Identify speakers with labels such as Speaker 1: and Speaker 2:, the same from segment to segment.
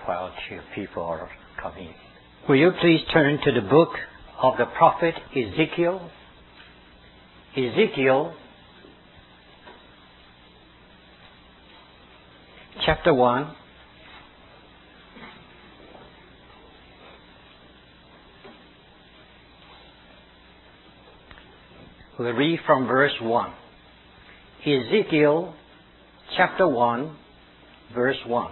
Speaker 1: while people are coming. Will you please turn to the book of the prophet Ezekiel? Ezekiel, chapter 1. We'll read from verse 1. Ezekiel, chapter 1, verse 1.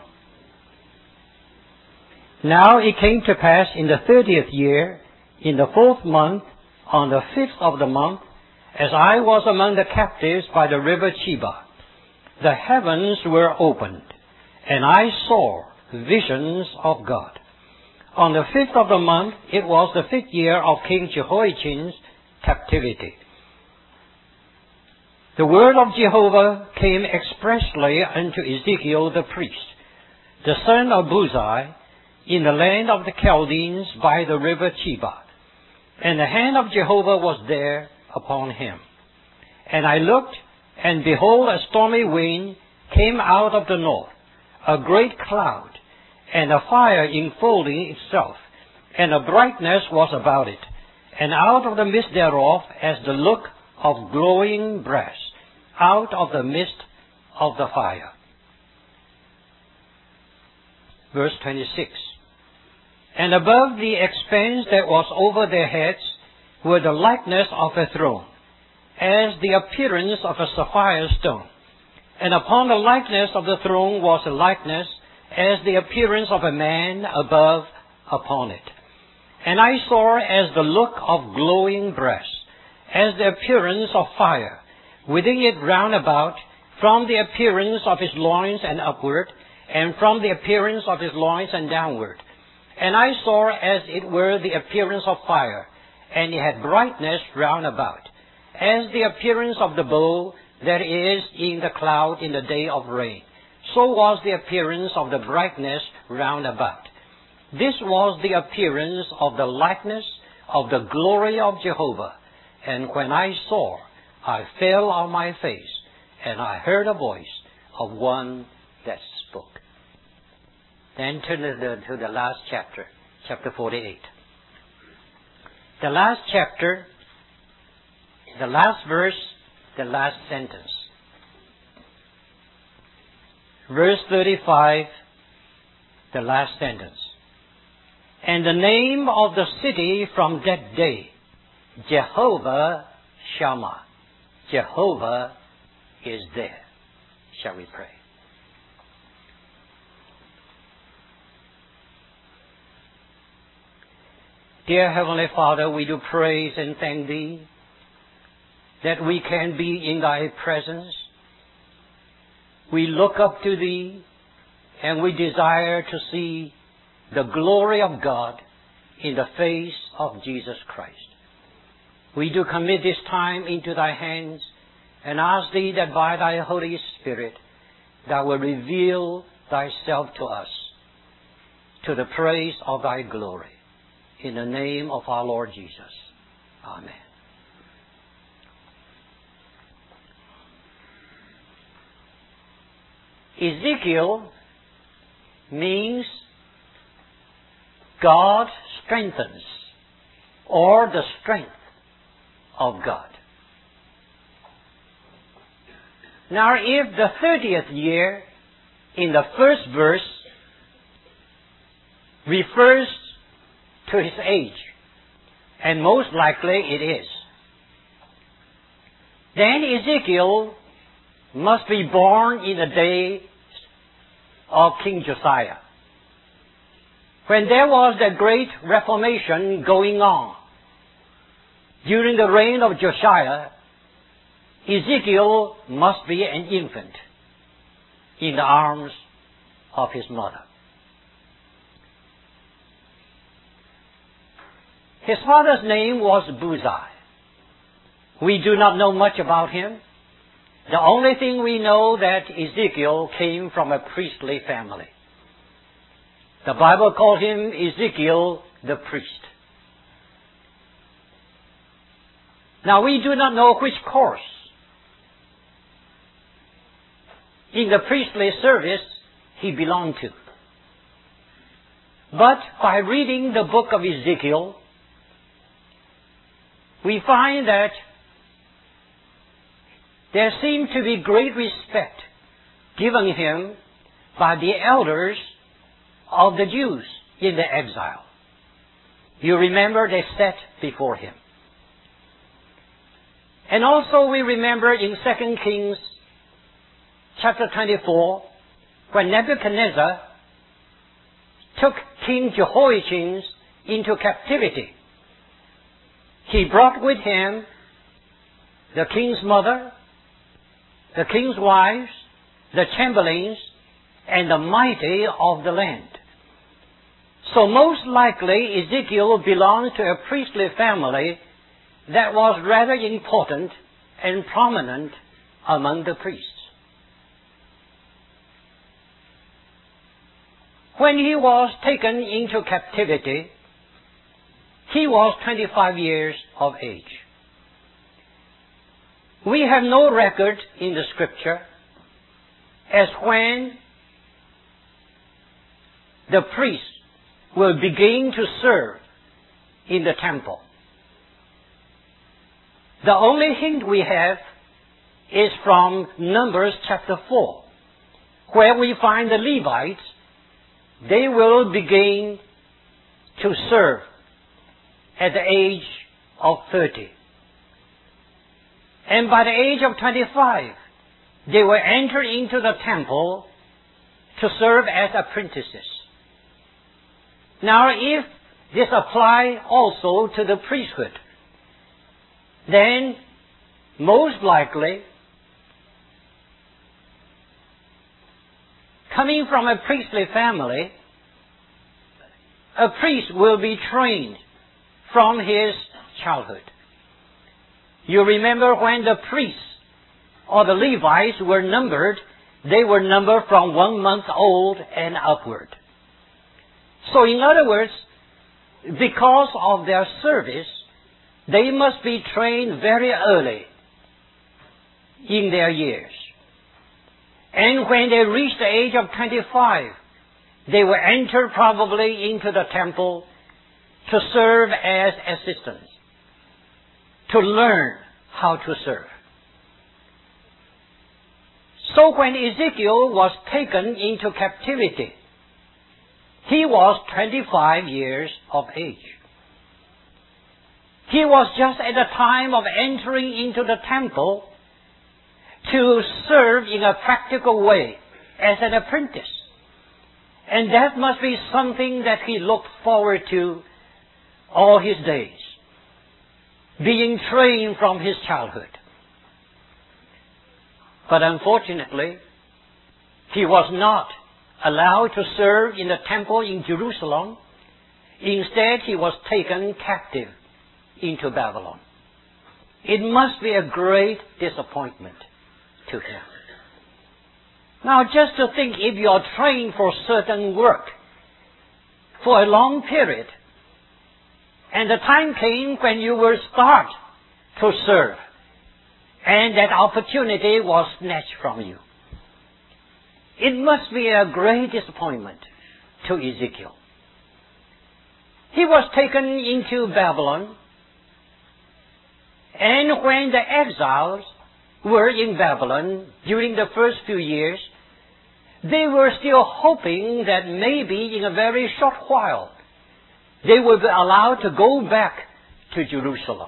Speaker 1: Now it came to pass in the 30th year, in the 4th month, on the 5th of the month, as I was among the captives by the river Chebar, the heavens were opened, and I saw visions of God. On the 5th of the month, it was the 5th year of King Jehoiachin's captivity. The word of Jehovah came expressly unto Ezekiel the priest, the son of Buzi, in the land of the Chaldeans by the river Chebar. And the hand of Jehovah was there upon him. And I looked, and behold, a stormy wind came out of the north, a great cloud, and a fire enfolding itself, and a brightness was about it, and out of the midst thereof as the look of glowing brass, out of the midst of the fire. Verse 26. And above the expanse that was over their heads were the likeness of a throne, as the appearance of a sapphire stone. And upon the likeness of the throne was a likeness as the appearance of a man above upon it. And I saw as the look of glowing brass, as the appearance of fire, within it round about, from the appearance of his loins and upward, and from the appearance of his loins and downward. And I saw as it were the appearance of fire, and it had brightness round about, as the appearance of the bow that is in the cloud in the day of rain. So was the appearance of the brightness round about. This was the appearance of the likeness of the glory of Jehovah. And when I saw, I fell on my face, and I heard a voice of one that spoke. Then turn to the last chapter, chapter 48. The last chapter, the last verse, the last sentence. Verse 35, the last sentence. And the name of the city from that day, Jehovah Shammah. Jehovah is there. Shall we pray? Dear Heavenly Father, we do praise and thank Thee that we can be in Thy presence. We look up to Thee and we desire to see the glory of God in the face of Jesus Christ. We do commit this time into Thy hands and ask Thee that by Thy Holy Spirit Thou will reveal Thyself to us to the praise of Thy glory. In the name of our Lord Jesus. Amen. Ezekiel means God strengthens, or the strength of God. Now, if the 30th year in the first verse refers to his age, and most likely it is, then Ezekiel must be born in the days of King Josiah, when there was the great Reformation going on. During the reign of Josiah, Ezekiel must be an infant in the arms of his mother. His father's name was Buzi. We do not know much about him. The only thing we know that Ezekiel came from a priestly family. The Bible called him Ezekiel the priest. Now we do not know which course in the priestly service he belonged to. But by reading the book of Ezekiel, we find that there seemed to be great respect given him by the elders of the Jews in the exile. You remember they sat before him. And also we remember in 2 Kings chapter 24, when Nebuchadnezzar took King Jehoiachin into captivity, he brought with him the king's mother, the king's wives, the chamberlains, and the mighty of the land. So most likely Ezekiel belonged to a priestly family that was rather important and prominent among the priests. When he was taken into captivity, he was 25 years of age. We have no record in the scripture as when the priests will begin to serve in the temple. The only hint we have is from Numbers chapter 4, where we find the Levites. They will begin to serve at the age of 30. And by the age of 25, they will enter into the temple to serve as apprentices. Now, if this applies also to the priesthood, then most likely, coming from a priestly family, a priest will be trained from his childhood. You remember when the priests or the Levites were numbered, they were numbered from 1 month old and upward. So in other words, because of their service, they must be trained very early in their years. And when they reach the age of 25, they will enter probably into the temple to serve as assistants, to learn how to serve. So when Ezekiel was taken into captivity, he was 25 years of age. He was just at the time of entering into the temple to serve in a practical way as an apprentice. And that must be something that he looked forward to all his days, being trained from his childhood. But unfortunately, he was not allowed to serve in the temple in Jerusalem. Instead, he was taken captive into Babylon. It must be a great disappointment to him. Now, just to think, if you are trained for certain work for a long period, and the time came when you will start to serve, and that opportunity was snatched from you. It must be a great disappointment to Ezekiel. He was taken into Babylon, and when the exiles were in Babylon during the first few years, they were still hoping that maybe in a very short while they would be allowed to go back to Jerusalem.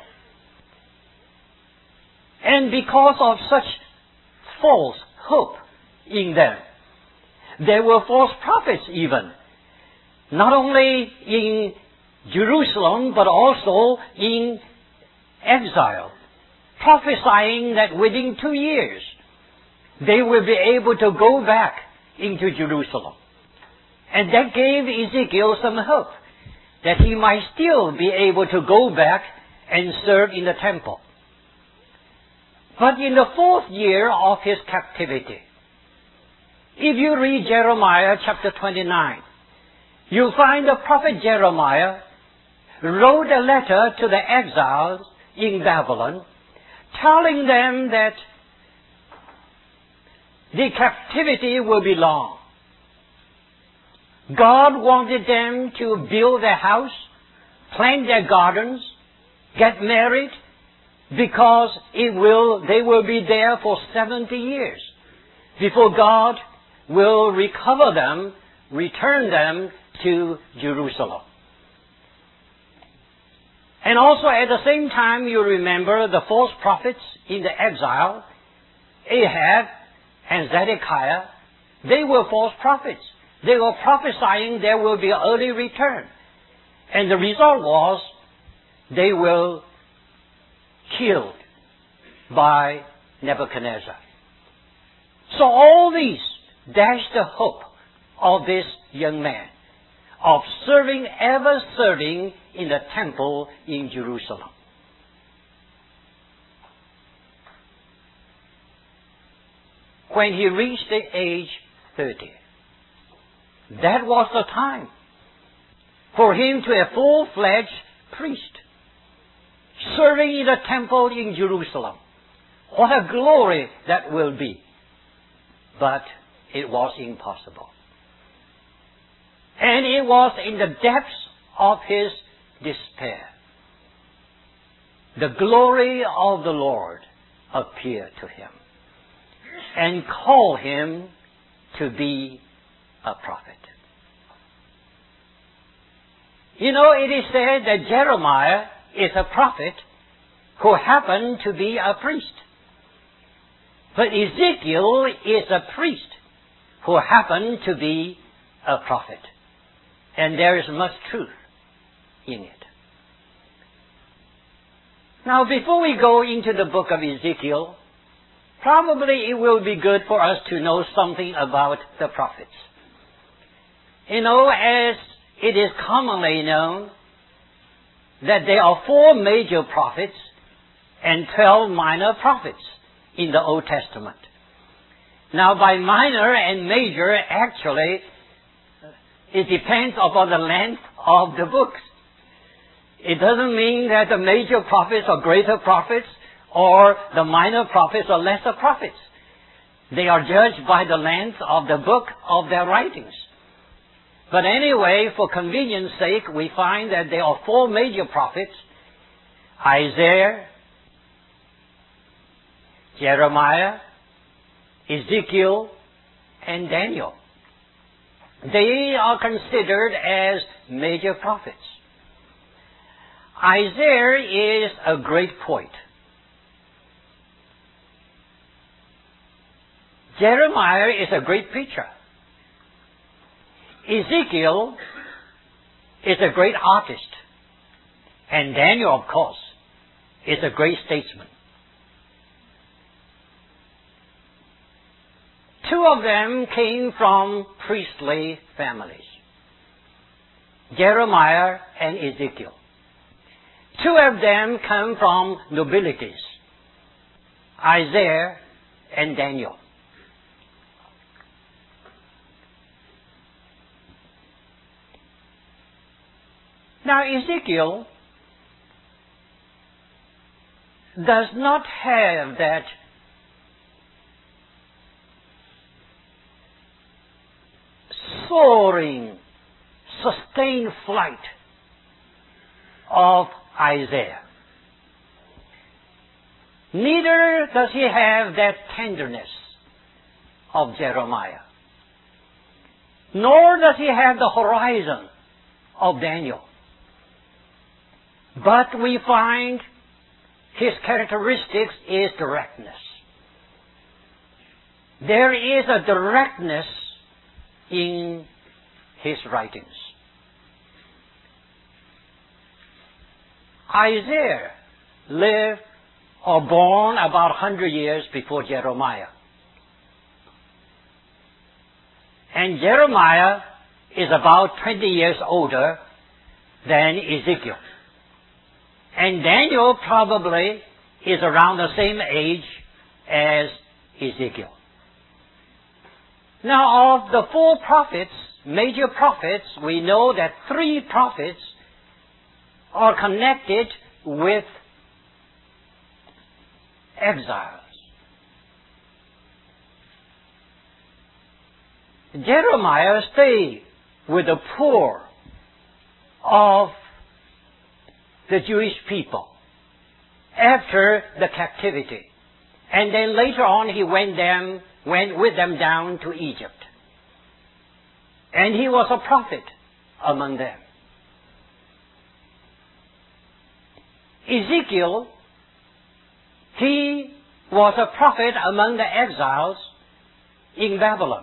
Speaker 1: And because of such false hope in them, there were false prophets even, not only in Jerusalem but also in exile, prophesying that within 2 years they will be able to go back into Jerusalem. And that gave Ezekiel some hope that he might still be able to go back and serve in the temple. But in the 4th year of his captivity, if you read Jeremiah chapter 29, you'll find the prophet Jeremiah wrote a letter to the exiles in Babylon, telling them that the captivity will be long. God wanted them to build their house, plant their gardens, get married, because they will be there for 70 years before God will recover them, return them to Jerusalem. And also at the same time, you remember the false prophets in the exile, Ahab and Zedekiah. They were false prophets. They were prophesying there will be an early return. And the result was they were killed by Nebuchadnezzar. So all these dashed the hope of this young man of ever serving in the temple in Jerusalem. When he reached the age 30, that was the time for him to be a full-fledged priest, serving in the temple in Jerusalem. What a glory that will be! But it was impossible. And it was in the depths of his despair. The glory of the Lord appeared to him and called him to be a prophet. You know, it is said that Jeremiah is a prophet who happened to be a priest. But Ezekiel is a priest who happened to be a prophet. And there is much truth in it. Now, before we go into the book of Ezekiel, probably it will be good for us to know something about the prophets. You know, as it is commonly known that there are 4 major prophets and 12 minor prophets in the Old Testament. Now, by minor and major, actually, it depends upon the length of the books. It doesn't mean that the major prophets are greater prophets or the minor prophets are lesser prophets. They are judged by the length of the book of their writings. But anyway, for convenience sake, we find that there are 4 major prophets: Isaiah, Jeremiah, Ezekiel, and Daniel. They are considered as major prophets. Isaiah is a great poet. Jeremiah is a great preacher. Ezekiel is a great artist. And Daniel, of course, is a great statesman. 2 of them came from priestly families, Jeremiah and Ezekiel. 2 of them come from nobilities, Isaiah and Daniel. Now, Ezekiel does not have that soaring, sustained flight of Isaiah. Neither does he have that tenderness of Jeremiah. Nor does he have the horizon of Daniel. But we find his characteristics is directness. There is a directness in his writings. Isaiah lived or born about 100 years before Jeremiah. And Jeremiah is about 20 years older than Ezekiel. And Daniel probably is around the same age as Ezekiel. Now, of the 4 prophets, major prophets, we know that 3 prophets are connected with exiles. Jeremiah stayed with the poor of the Jewish people after the captivity. And then later on he went with them down to Egypt. And he was a prophet among them. Ezekiel, he was a prophet among the exiles in Babylon.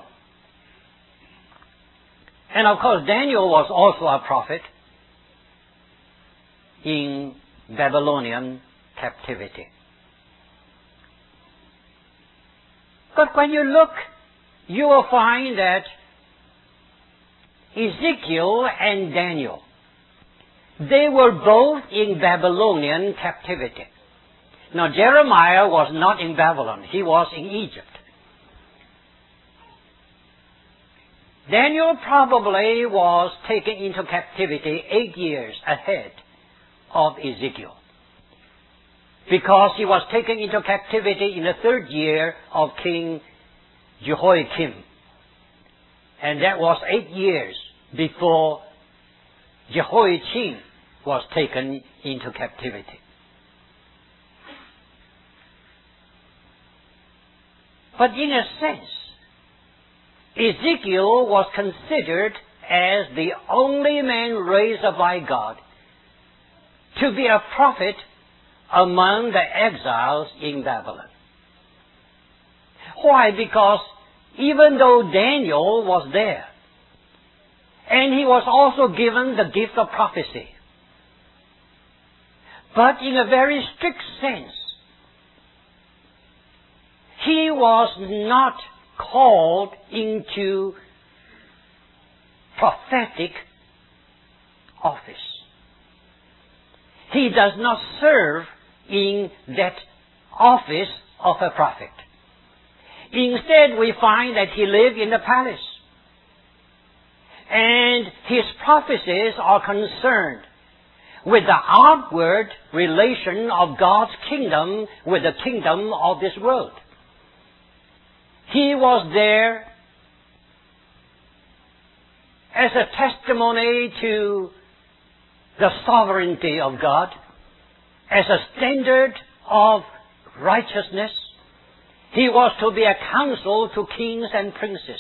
Speaker 1: And of course Daniel was also a prophet in Babylonian captivity. But when you look, you will find that Ezekiel and Daniel, they were both in Babylonian captivity. Now Jeremiah was not in Babylon, he was in Egypt. Daniel probably was taken into captivity 8 years ahead of Ezekiel, because he was taken into captivity in the 3rd year of King Jehoiakim. And that was 8 years before Jehoiachin was taken into captivity. But in a sense, Ezekiel was considered as the only man raised up by God to be a prophet among the exiles in Babylon. Why? Because even though Daniel was there, and he was also given the gift of prophecy, but in a very strict sense, he was not called into prophetic office. He does not serve in that office of a prophet. Instead, we find that he lived in the palace. And his prophecies are concerned with the outward relation of God's kingdom with the kingdom of this world. He was there as a testimony to the sovereignty of God, as a standard of righteousness. He was to be a counsel to kings and princes.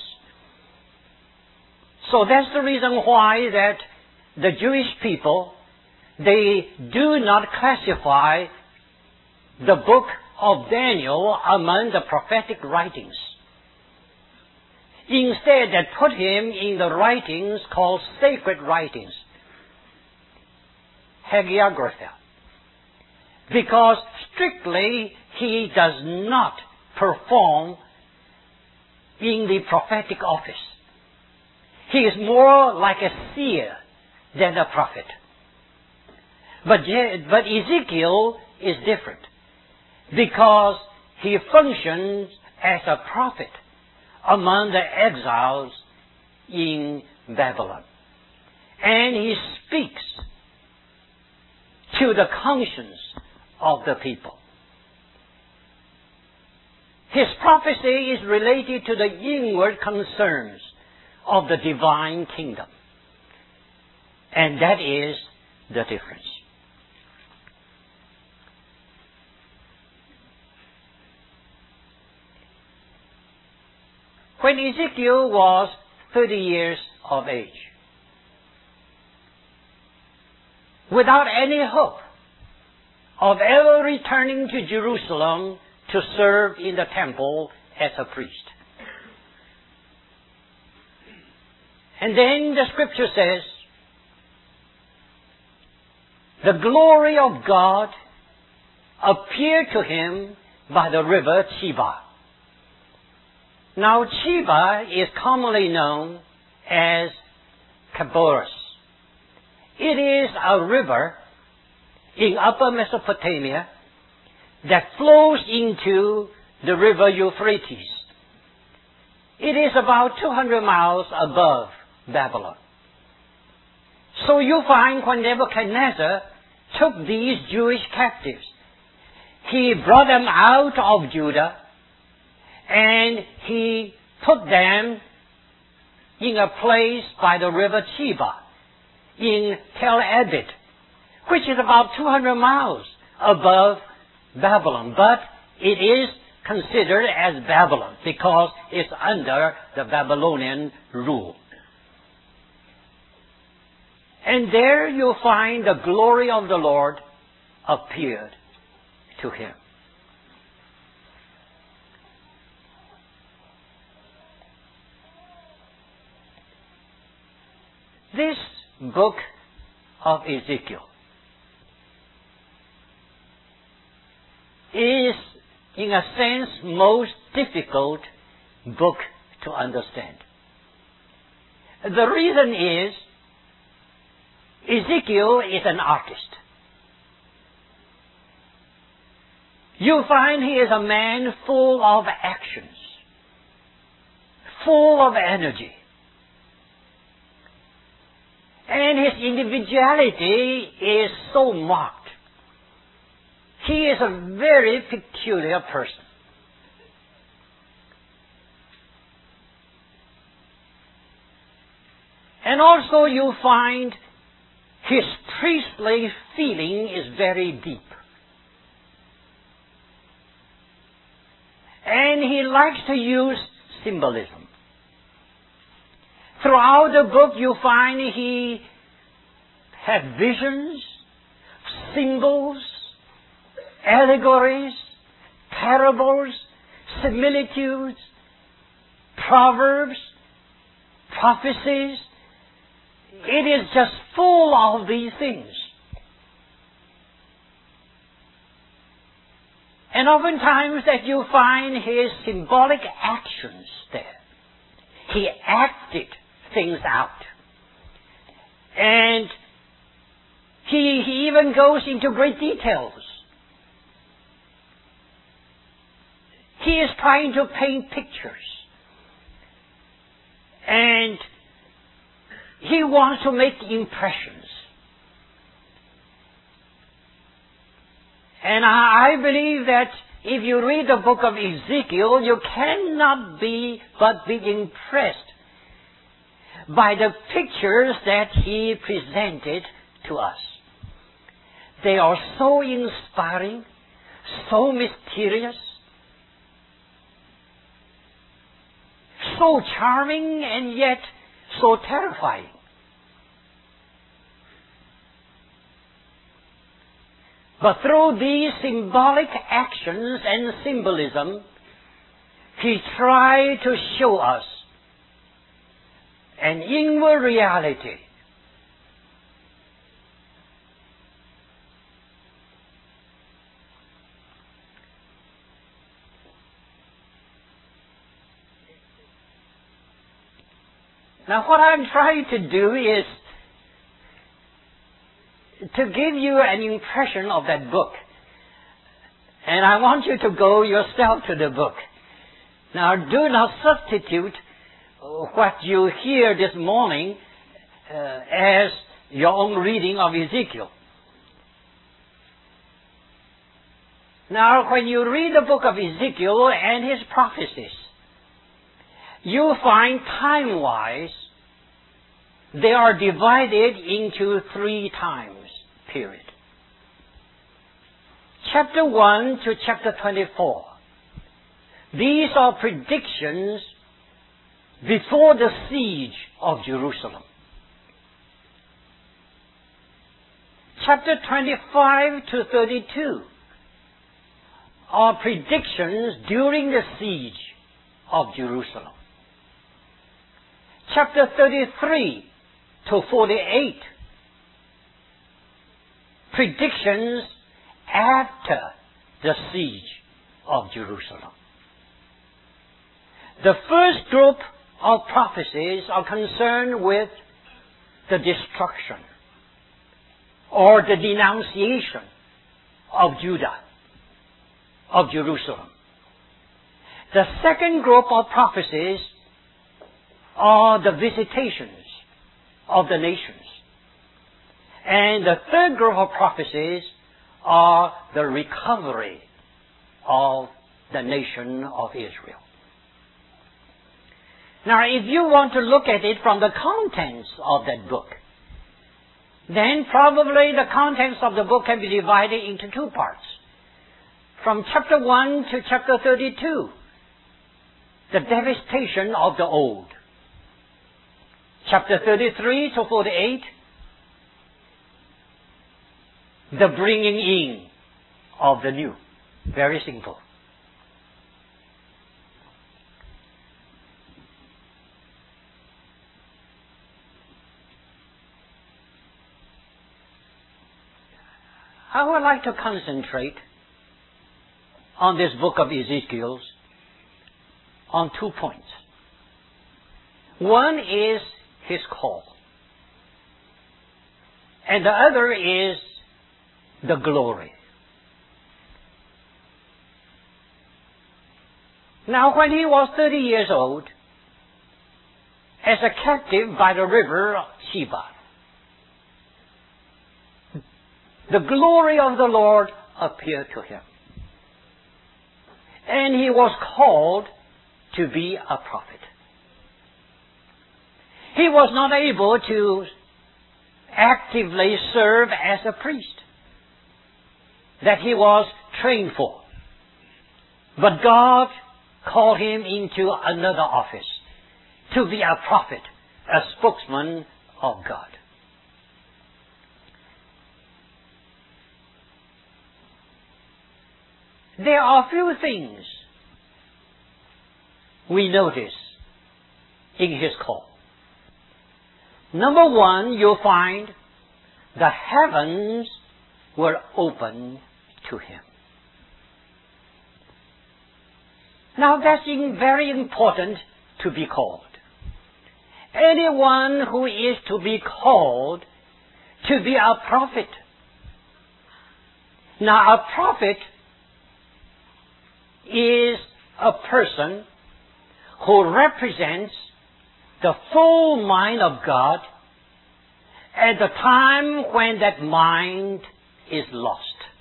Speaker 1: So that's the reason why that the Jewish people, they do not classify the book of Daniel among the prophetic writings. Instead, they put him in the writings called sacred writings, hagiography, because strictly he does not perform in the prophetic office. He is more like a seer than a prophet. But Ezekiel is different, because he functions as a prophet among the exiles in Babylon. And he speaks to the conscience of the people. His prophecy is related to the inward concerns of the divine kingdom. And that is the difference. When Ezekiel was 30 years of age, without any hope of ever returning to Jerusalem to serve in the temple as a priest. And then the scripture says, the glory of God appeared to him by the river Chebar. Now Chebar is commonly known as Chaboris. It is a river in Upper Mesopotamia that flows into the river Euphrates. It is about 200 miles above Babylon. So you find when Nebuchadnezzar took these Jewish captives, he brought them out of Judah and he put them in a place by the river Chebar in Tel Aviv, which is about 200 miles above Babylon. But it is considered as Babylon because it's under the Babylonian rule. And there you'll find the glory of the Lord appeared to him. This book of Ezekiel is, in a sense, most difficult book to understand. The reason is Ezekiel is an artist. You find he is a man full of actions, full of energy. And his individuality is so marked. He is a very peculiar person. And also you find his priestly feeling is very deep. And he likes to use symbolism. Throughout the book you find he had visions, symbols, allegories, parables, similitudes, proverbs, prophecies. It is just full of these things. And oftentimes that you find his symbolic actions there. He acted things out. And he even goes into great details. He is trying to paint pictures. And he wants to make impressions. And I believe that if you read the book of Ezekiel, you cannot but be impressed by the pictures that he presented to us. They are so inspiring, so mysterious, so charming, and yet so terrifying. But through these symbolic actions and symbolism, he tried to show us an inward reality. Now what I'm trying to do is to give you an impression of that book. And I want you to go yourself to the book. Now do not substitute what you hear this morning as your own reading of Ezekiel. Now when you read the book of Ezekiel and his prophecies, you find time-wise they are divided into 3 times period. Chapter 1 to chapter 24. These are predictions before the siege of Jerusalem. Chapter 25 to 32 are predictions during the siege of Jerusalem. Chapter 33 to 48, predictions after the siege of Jerusalem. The first group of prophecies are concerned with the destruction or the denunciation of Judah, of Jerusalem. The second group of prophecies are the visitations of the nations. And the third group of prophecies are the recovery of the nation of Israel. Now, if you want to look at it from the contents of that book, then probably the contents of the book can be divided into two parts. From chapter 1 to chapter 32, the devastation of the old. Chapter 33 to 48, the bringing in of the new. Very simple. I would like to concentrate on this book of Ezekiel on 2 points. One is his call, and the other is the glory. Now, when he was 30 years old, as a captive by the river Sheba, the glory of the Lord appeared to him. And he was called to be a prophet. He was not able to actively serve as a priest that he was trained for. But God called him into another office, to be a prophet, a spokesman of God. There are few things we notice in his call. Number one, you'll find the heavens were open to him. Now that's very important to be called. Anyone who is to be called to be a prophet. Now a prophet is a person who represents the full mind of God at the time when that mind is lost.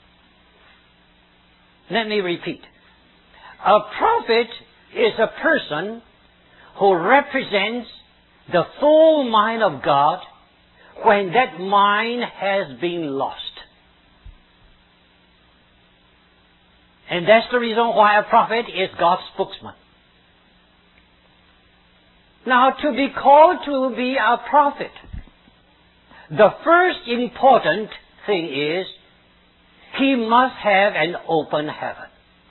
Speaker 1: Let me repeat. A prophet is a person who represents the full mind of God when that mind has been lost. And that's the reason why a prophet is God's spokesman. Now, to be called to be a prophet, the first important thing is he must have an open heaven.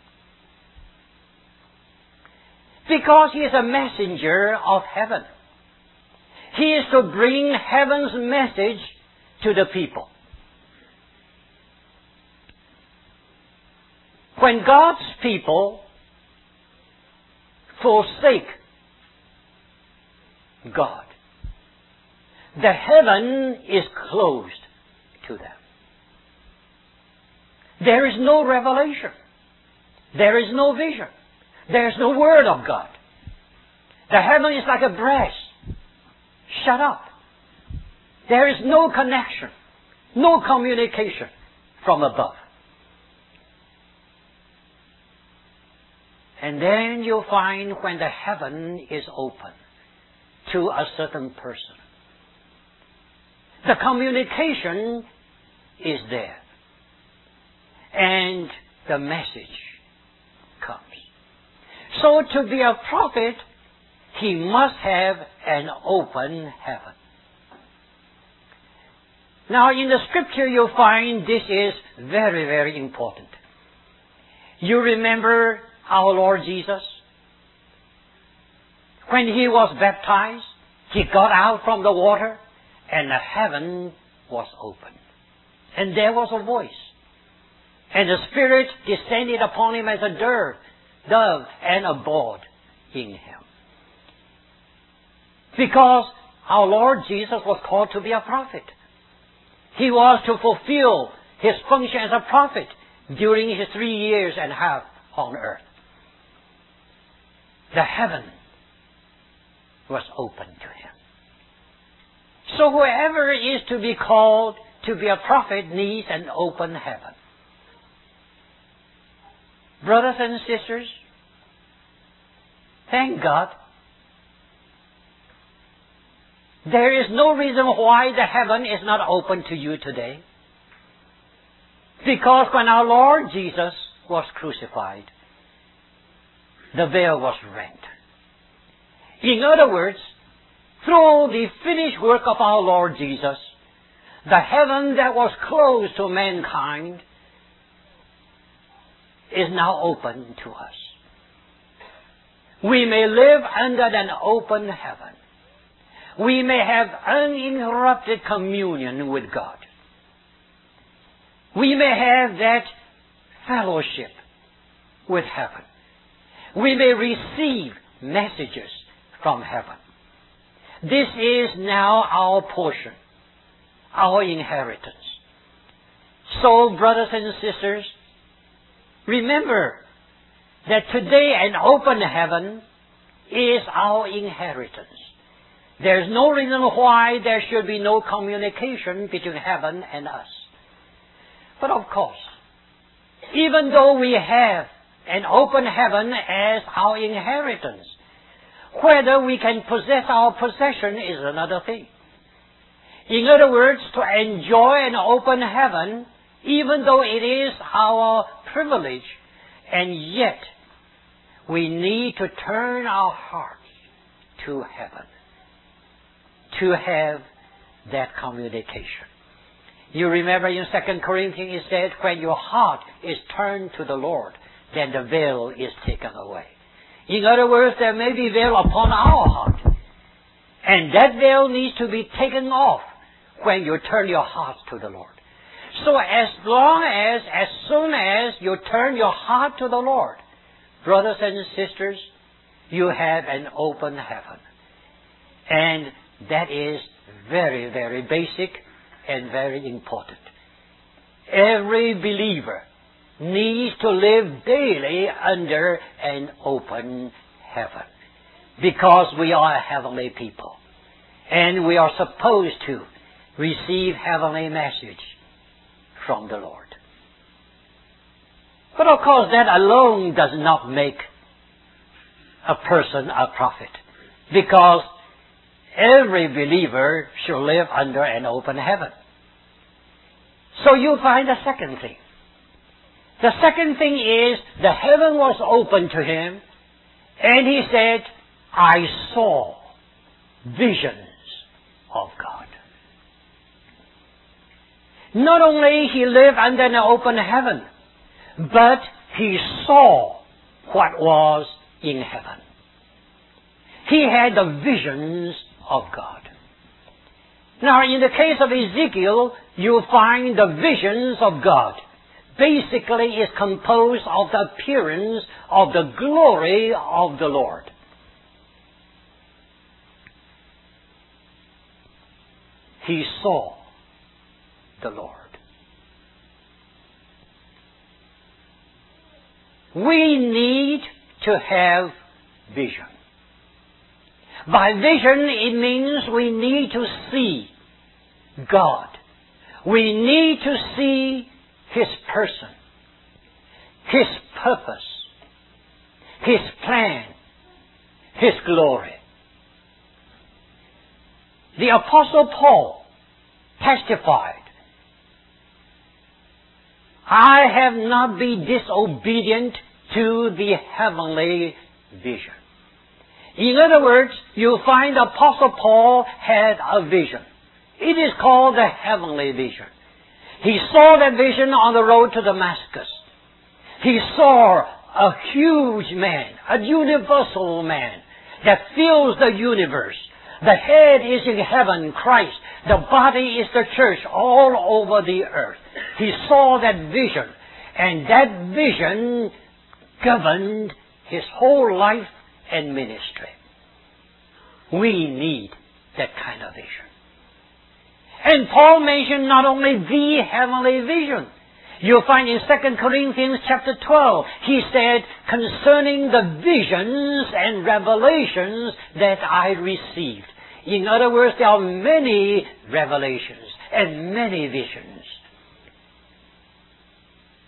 Speaker 1: Because he is a messenger of heaven. He is to bring heaven's message to the people. When God's people forsake God, the heaven is closed to them. There is no revelation. There is no vision. There is no word of God. The heaven is like a brass. Shut up. There is no connection, no communication from above. And then you'll find when the heaven is open to a certain person, the communication is there. And the message comes. So to be a prophet, he must have an open heaven. Now in the scripture you'll find this is very, very important. You remember our Lord Jesus? When he was baptized, he got out from the water and the heaven was open. And there was a voice. And the Spirit descended upon him as a dove and abode in him. Because our Lord Jesus was called to be a prophet. He was to fulfill his function as a prophet during his 3 years and a half on earth. The heaven was open to him. So whoever is to be called to be a prophet needs an open heaven. Brothers and sisters, thank God There is no reason why the heaven is not open to you today. Because when our Lord Jesus was crucified, the veil was rent. In other words, through the finished work of our Lord Jesus, the heaven that was closed to mankind is now open to us. We may live under an open heaven. We may have uninterrupted communion with God. We may have that fellowship with heaven. We may receive messages from heaven. This is now our portion, our inheritance. So, brothers and sisters, remember that today an open heaven is our inheritance. There's no reason why there should be no communication between heaven and us. But of course, even though we have an open heaven as our inheritance, whether we can possess our possession is another thing. In other words, to enjoy an open heaven, even though it is our privilege, and yet we need to turn our hearts to heaven to have that communication. You remember in 2 Corinthians it said, when your heart is turned to the Lord, then the veil is taken away. In other words, there may be veil upon our heart. And that veil needs to be taken off when you turn your heart to the Lord. So as soon as you turn your heart to the Lord, brothers and sisters, you have an open heaven. And that is very, very basic and very important. Every believer needs to live daily under an open heaven, because we are a heavenly people, and we are supposed to receive heavenly message from the Lord. But of course, that alone does not make a person a prophet, because every believer should live under an open heaven. So you find a second thing. The second thing is, the heaven was open to him, and he said, I saw visions of God. Not only he lived under an open heaven, but he saw what was in heaven. He had the visions of God. Now, in the case of Ezekiel, you find the visions of God basically is composed of the appearance of the glory of the Lord. He saw the Lord. We need to have vision. By vision, it means we need to see God. We need to see His person, His purpose, His plan, His glory. The Apostle Paul testified, I have not been disobedient to the heavenly vision. In other words, you find Apostle Paul had a vision. It is called the heavenly vision. He saw that vision on the road to Damascus. He saw a huge man, a universal man that fills the universe. The head is in heaven, Christ. The body is the church all over the earth. He saw that vision, and that vision governed his whole life and ministry. We need that kind of vision. And Paul mentioned not only the heavenly vision. You'll find in 2 Corinthians chapter 12, he said, concerning the visions and revelations that I received. In other words, there are many revelations and many visions.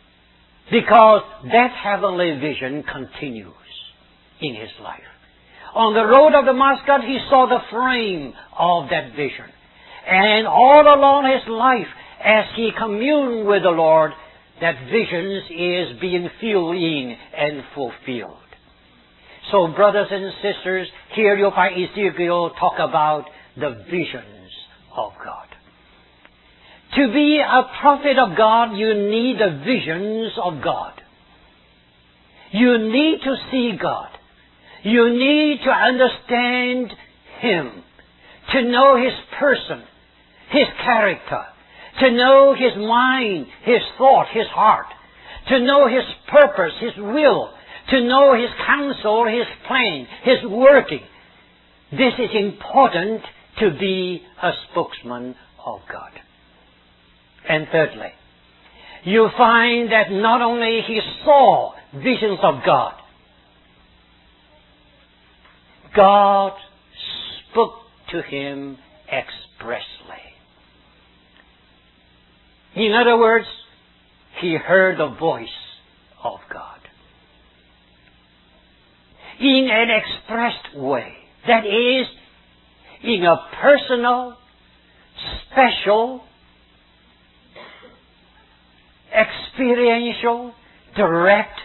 Speaker 1: Because that heavenly vision continues in his life. On the road of Damascus, he saw the frame of that vision. And all along his life, as he communed with the Lord, that vision is being filled in and fulfilled. So, brothers and sisters, here you find Ezekiel talk about the visions of God. To be a prophet of God, you need the visions of God. You need to see God. You need to understand Him, to know His person, His character, to know His mind, His thought, His heart, to know His purpose, His will, to know His counsel, His plan, His working. This is important to be a spokesman of God. And thirdly, you find that not only he saw visions of God, God spoke to him expressly. In other words, he heard the voice of God in an expressed way. That is, in a personal, special, experiential, direct,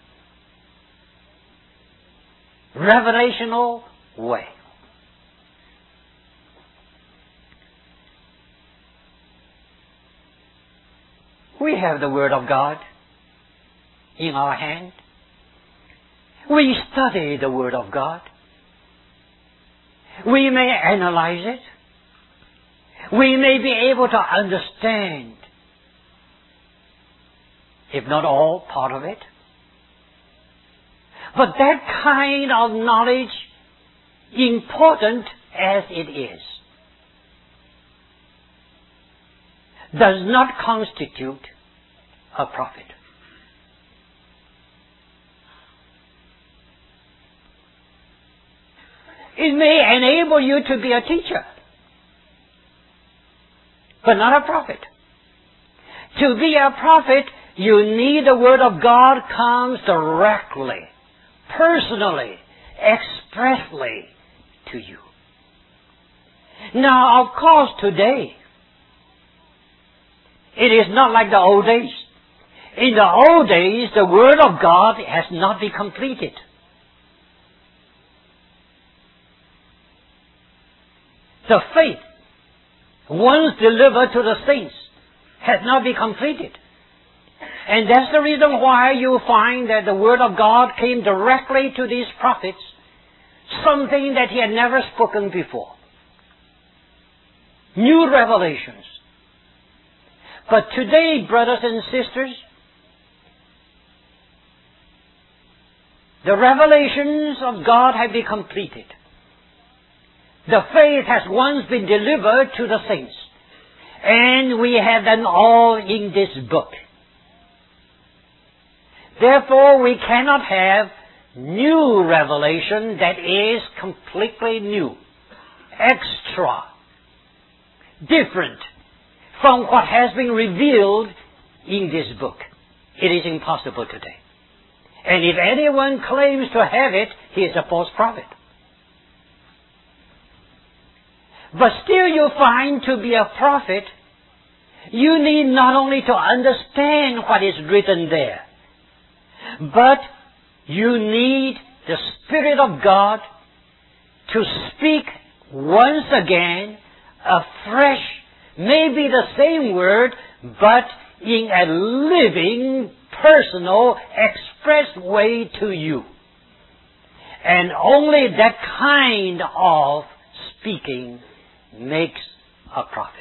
Speaker 1: revelational way. We have the Word of God in our hand. We study the Word of God. We may analyze it. We may be able to understand, if not all, part of it. But that kind of knowledge, important as it is, does not constitute a prophet. It may enable you to be a teacher, but not a prophet. To be a prophet, you need the Word of God comes directly, personally, expressly to you. Now, of course, today, it is not like the old days. In the old days, the Word of God has not been completed. The faith, once delivered to the saints, has not been completed. And that's the reason why you find that the Word of God came directly to these prophets, something that He had never spoken before. New revelations. But today, brothers and sisters, the revelations of God have been completed. The faith has once been delivered to the saints. And we have them all in this book. Therefore, we cannot have new revelation that is completely new, extra, different from what has been revealed in this book. It is impossible today. And if anyone claims to have it, he is a false prophet. But still you find to be a prophet, you need not only to understand what is written there, but you need the Spirit of God to speak once again, afresh, maybe the same word, but in a living, personal, expressed way to you. And only that kind of speaking makes a prophet.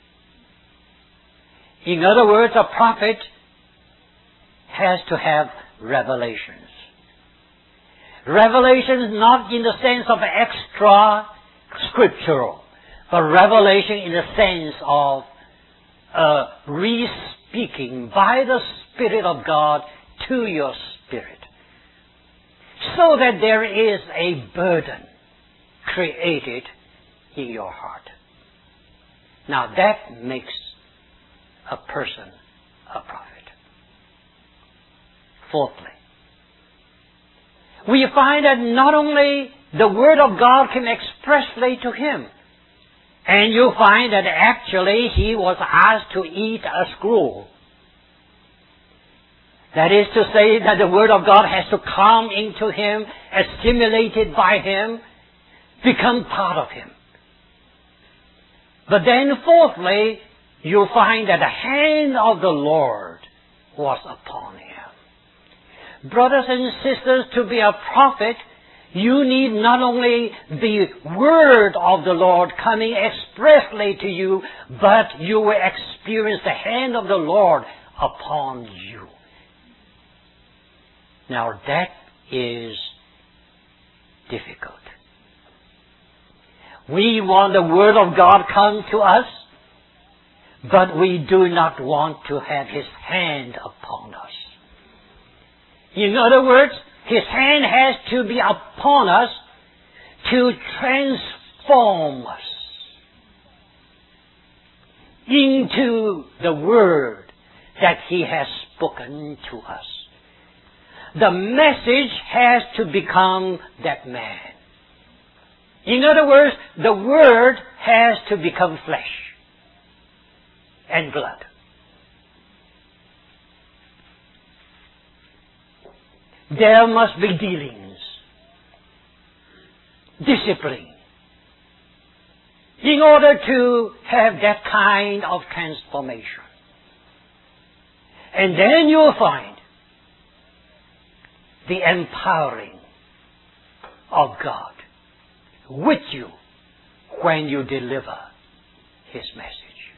Speaker 1: In other words, a prophet has to have revelations. Revelations not in the sense of extra scriptural, but revelation in the sense of re-speaking by the Spirit of God to your spirit, so that there is a burden created in your heart. Now that makes a person a prophet. Fourthly, we find that not only the Word of God came expressly to him. And you find that actually he was asked to eat a scroll. That is to say that the Word of God has to come into him, assimilated by him, become part of him. But then fourthly, you find that the hand of the Lord was upon him. Brothers and sisters, to be a prophet, you need not only the Word of the Lord coming expressly to you, but you will experience the hand of the Lord upon you. Now that is difficult. We want the Word of God come to us, but we do not want to have His hand upon us. In other words, His hand has to be upon us to transform us into the Word that He has spoken to us. The message has to become that man. In other words, the Word has to become flesh and blood. There must be dealings, discipline, in order to have that kind of transformation. And then you'll find the empowering of God with you when you deliver His message.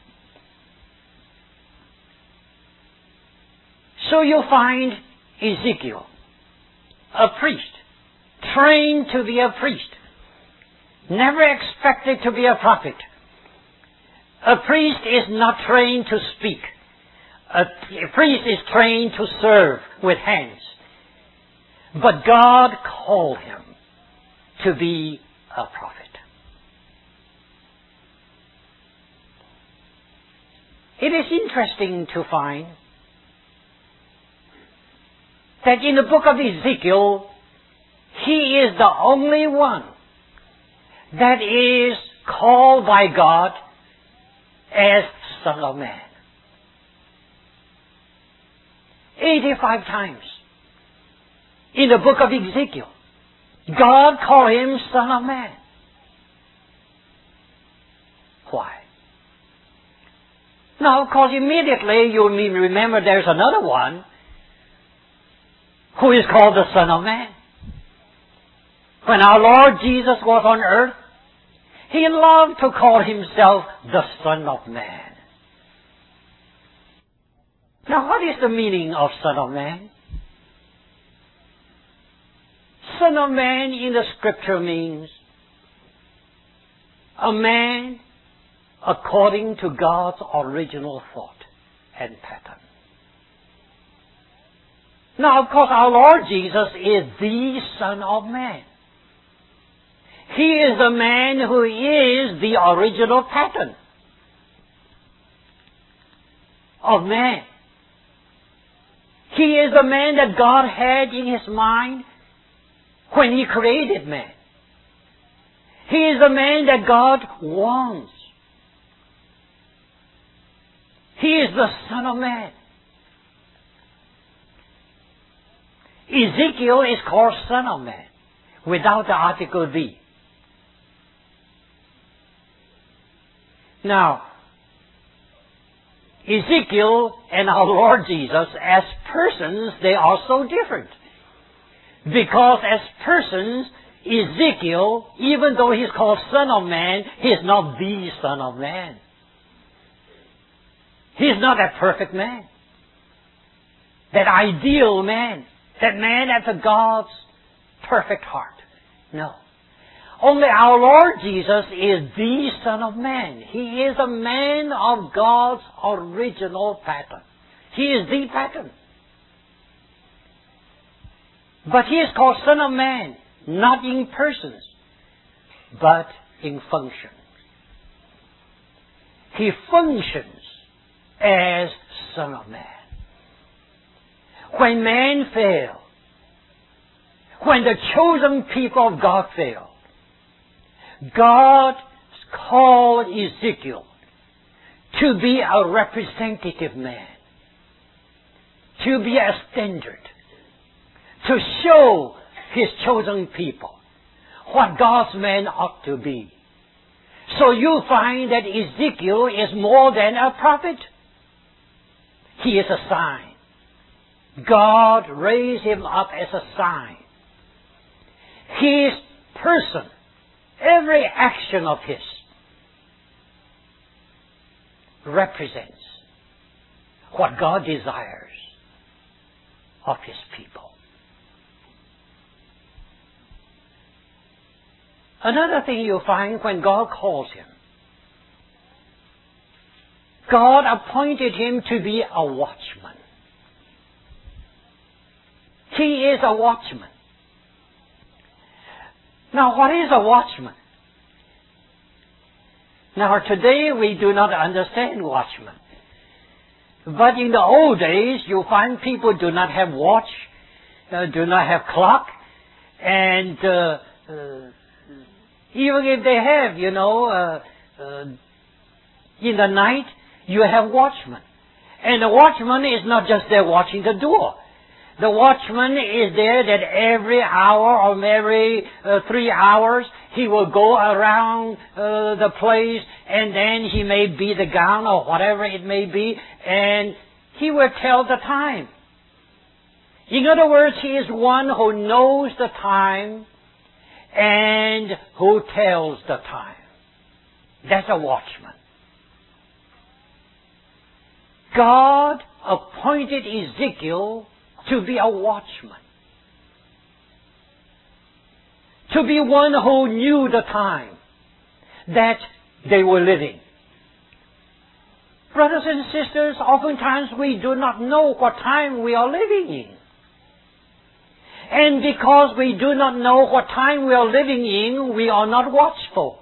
Speaker 1: So you'll find Ezekiel, a priest, trained to be a priest, never expected to be a prophet. A priest is not trained to speak. A priest is trained to serve with hands. But God called him to be a prophet. It is interesting to find that in the book of Ezekiel, he is the only one that is called by God as Son of Man. 85 times in the book of Ezekiel, God called him Son of Man. Why? Now, of course, immediately you remember there's another one who is called the Son of Man. When our Lord Jesus was on earth, He loved to call Himself the Son of Man. Now, what is the meaning of Son of Man? Son of Man in the Scripture means a man according to God's original thought and pattern. Now, of course, our Lord Jesus is the Son of Man. He is the man who is the original pattern of man. He is the man that God had in His mind when He created man. He is the man that God wants. He is the Son of Man. Ezekiel is called Son of Man without the article the. Now, Ezekiel and our Lord Jesus, as persons, they are so different. Because as persons, Ezekiel, even though he's called Son of Man, he is not the Son of Man. He is not that perfect man, that ideal man, that man after God's perfect heart. No. Only our Lord Jesus is the Son of Man. He is a man of God's original pattern. He is the pattern. But He is called Son of Man, not in persons, but in function. He functions as Son of Man. When man fell, when the chosen people of God failed, God called Ezekiel to be a representative man, to be a standard, to show His chosen people what God's man ought to be. So you find that Ezekiel is more than a prophet. He is a sign. God raised him up as a sign. His person, every action of his, represents what God desires of His people. Another thing you find when God calls him, God appointed him to be a watchman. He is a watchman. Now, what is a watchman? Now, today we do not understand watchmen. But in the old days, you find people do not have watch, do not have clock, and even if they have, in the night, you have watchmen. And the watchman is not just there watching the door. The watchman is there that every hour or every 3 hours, he will go around the place, and then he may beat the gun or whatever it may be, and he will tell the time. In other words, he is one who knows the time and who tells the time. That's a watchman. God appointed Ezekiel to be a watchman, to be one who knew the time that they were living. Brothers and sisters, oftentimes we do not know what time we are living in. And because we do not know what time we are living in, we are not watchful.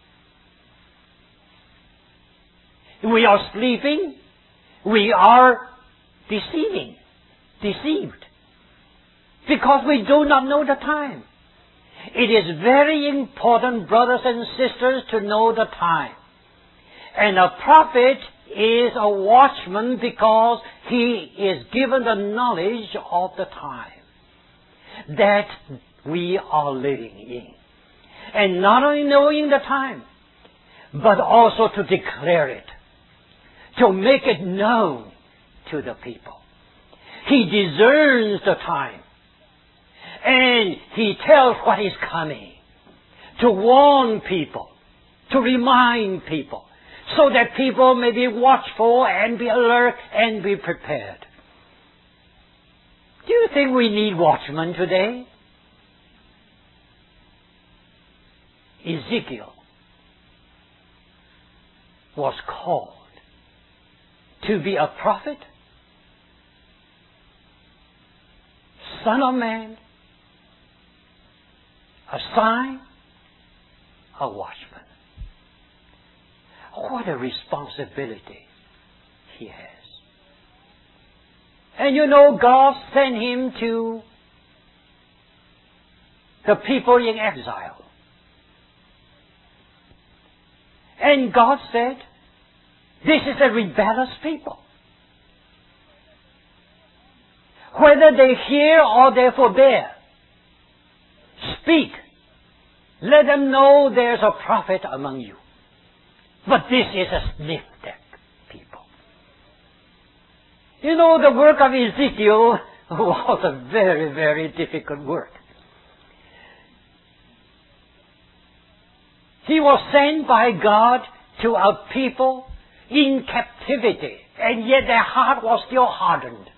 Speaker 1: We are sleeping. We are deceived. Because we do not know the time. It is very important, brothers and sisters, to know the time. And a prophet is a watchman because he is given the knowledge of the time that we are living in. And not only knowing the time, but also to declare it, to make it known to the people. He discerns the time, and he tells what is coming, to warn people, to remind people, so that people may be watchful and be alert and be prepared. Do you think we need watchmen today? Ezekiel was called to be a prophet, Son of Man, a sign, a watchman. What a responsibility he has. And God sent him to the people in exile. And God said, this is a rebellious people. Whether they hear or they forbear, speak. Let them know there's a prophet among you. But this is a sniff-neck people. The work of Ezekiel was a very, very difficult work. He was sent by God to a people in captivity, and yet their heart was still hardened.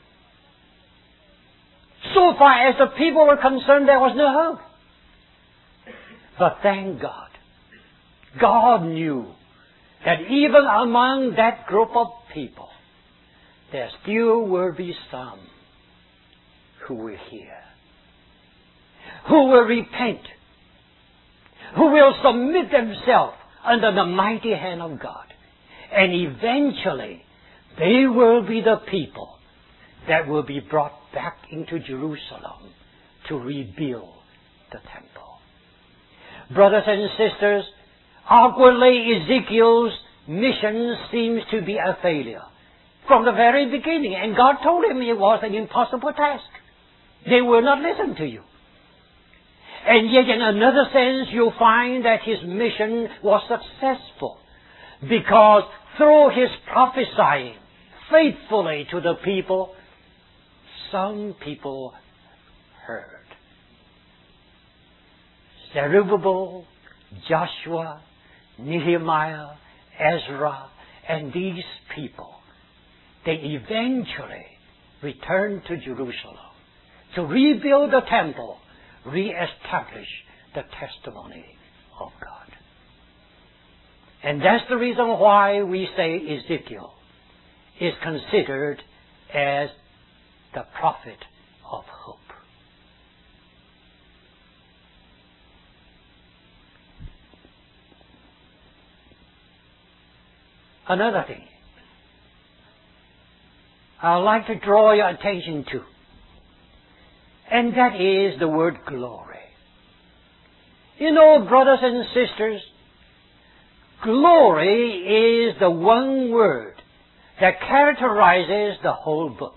Speaker 1: So far as the people were concerned, there was no hope. But thank God, God knew that even among that group of people, there still will be some who will hear, who will repent, who will submit themselves under the mighty hand of God. And eventually, they will be the people that will be brought back into Jerusalem to rebuild the temple. Brothers and sisters, outwardly Ezekiel's mission seems to be a failure from the very beginning. And God told him it was an impossible task. They will not listen to you. And yet in another sense you'll find that his mission was successful, because through his prophesying faithfully to the people, some people heard. Zerubbabel, Joshua, Nehemiah, Ezra, and these people, they eventually returned to Jerusalem to rebuild the temple, re-establish the testimony of God. And that's the reason why we say Ezekiel is considered as the prophet of hope. Another thing I'd like to draw your attention to, and that is the word glory. You know, brothers and sisters, glory is the one word that characterizes the whole book.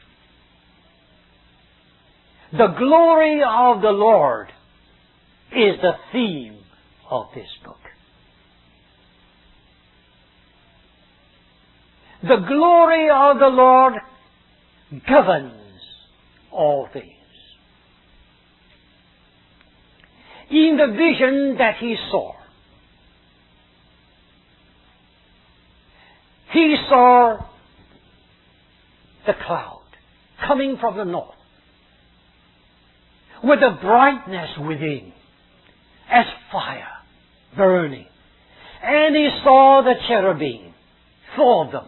Speaker 1: The glory of the Lord is the theme of this book. The glory of the Lord governs all things. In the vision that he saw the cloud coming from the north with a brightness within as fire burning. And he saw the cherubim, 4 of them.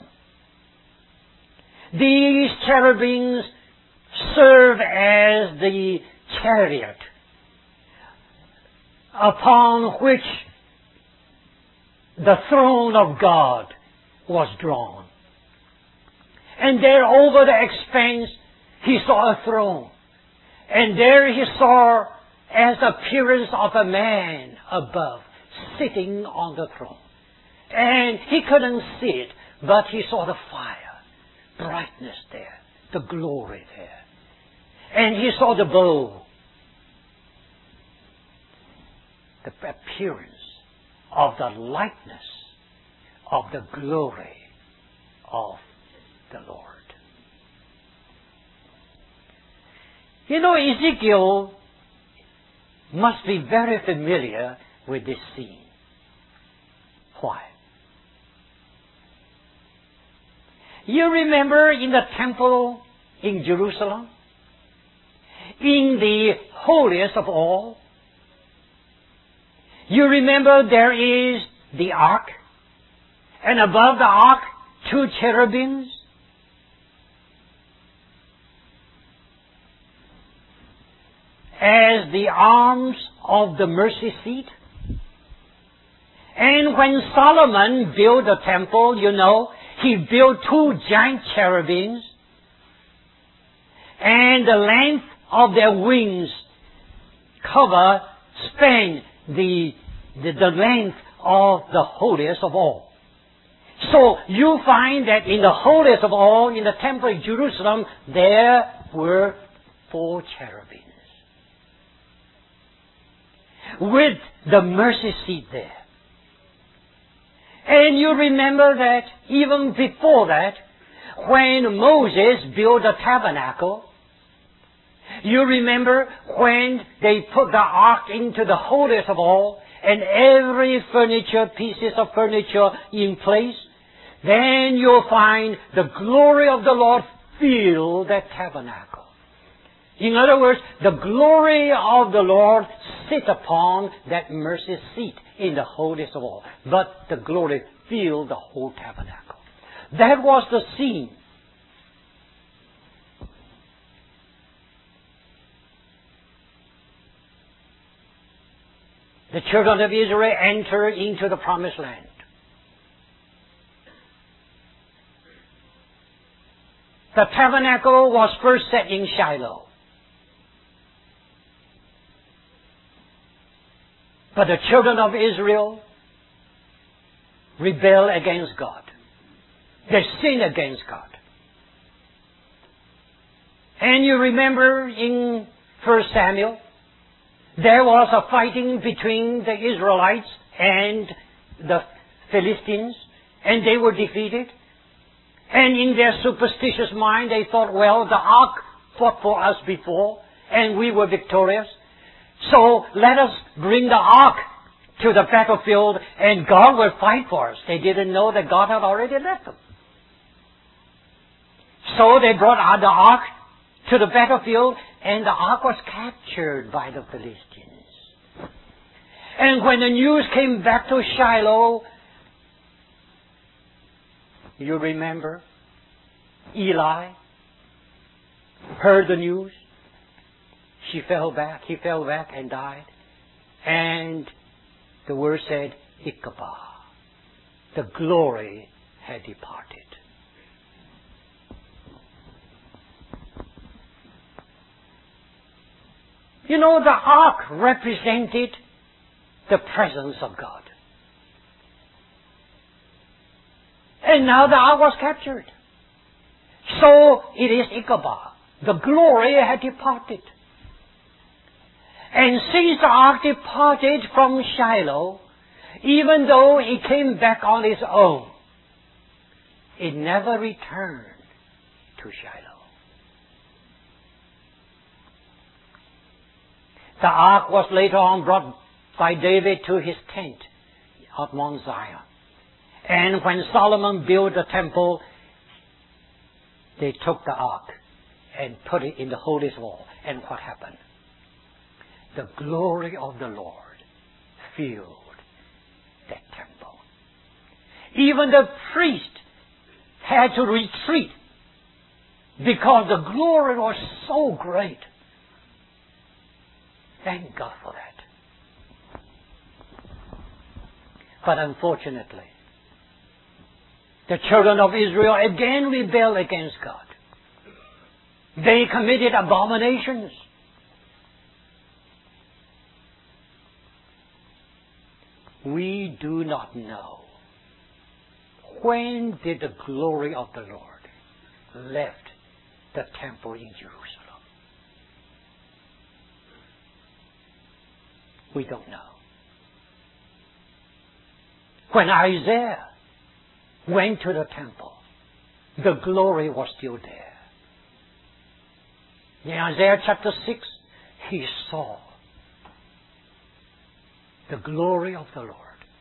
Speaker 1: These cherubims serve as the chariot upon which the throne of God was drawn. And there over the expanse he saw a throne. And there he saw as appearance of a man above, sitting on the throne. And he couldn't see it, but he saw the fire, brightness there, the glory there. And he saw the bow, the appearance of the likeness of the glory of the Lord. You know, Ezekiel must be very familiar with this scene. Why? You remember in the temple in Jerusalem, in the holiest of all, you remember there is the ark, and above the ark 2 cherubims. As the arms of the mercy seat. And when Solomon built the temple, you know, he built 2 giant cherubims, and the length of their wings span the length of the holiest of all. So you find that in the holiest of all, in the temple in Jerusalem, there were 4 cherubims with the mercy seat there. And you remember that even before that, when Moses built the tabernacle, you remember when they put the ark into the holiest of all, and every pieces of furniture in place, then you'll find the glory of the Lord fill that tabernacle. In other words, the glory of the Lord sit upon that mercy seat in the holiest of all. But the glory filled the whole tabernacle. That was the scene. The children of Israel enter into the promised land. The tabernacle was first set in Shiloh. But the children of Israel rebel against God. They sin against God. And you remember in 1 Samuel, there was a fighting between the Israelites and the Philistines, and they were defeated. And in their superstitious mind, they thought, well, the ark fought for us before, and we were victorious. So let us bring the ark to the battlefield, and God will fight for us. They didn't know that God had already left them. So they brought out the ark to the battlefield, and the ark was captured by the Philistines. And when the news came back to Shiloh, you remember, Eli heard the news. He fell back and died. And the word said, Ichabod, the glory had departed. You know, the ark represented the presence of God. And now the ark was captured. So it is Ichabod. The glory had departed. And since the ark departed from Shiloh, even though it came back on its own, it never returned to Shiloh. The ark was later on brought by David to his tent at Mount Zion. And when Solomon built the temple, they took the ark and put it in the holiest wall. And what happened? The glory of the Lord filled that temple. Even the priest had to retreat because the glory was so great. Thank God for that. But unfortunately, the children of Israel again rebelled against God. They committed abominations. We do not know when did the glory of the Lord left the temple in Jerusalem. We don't know. When Isaiah went to the temple, the glory was still there. In Isaiah chapter 6, he saw the glory of the Lord.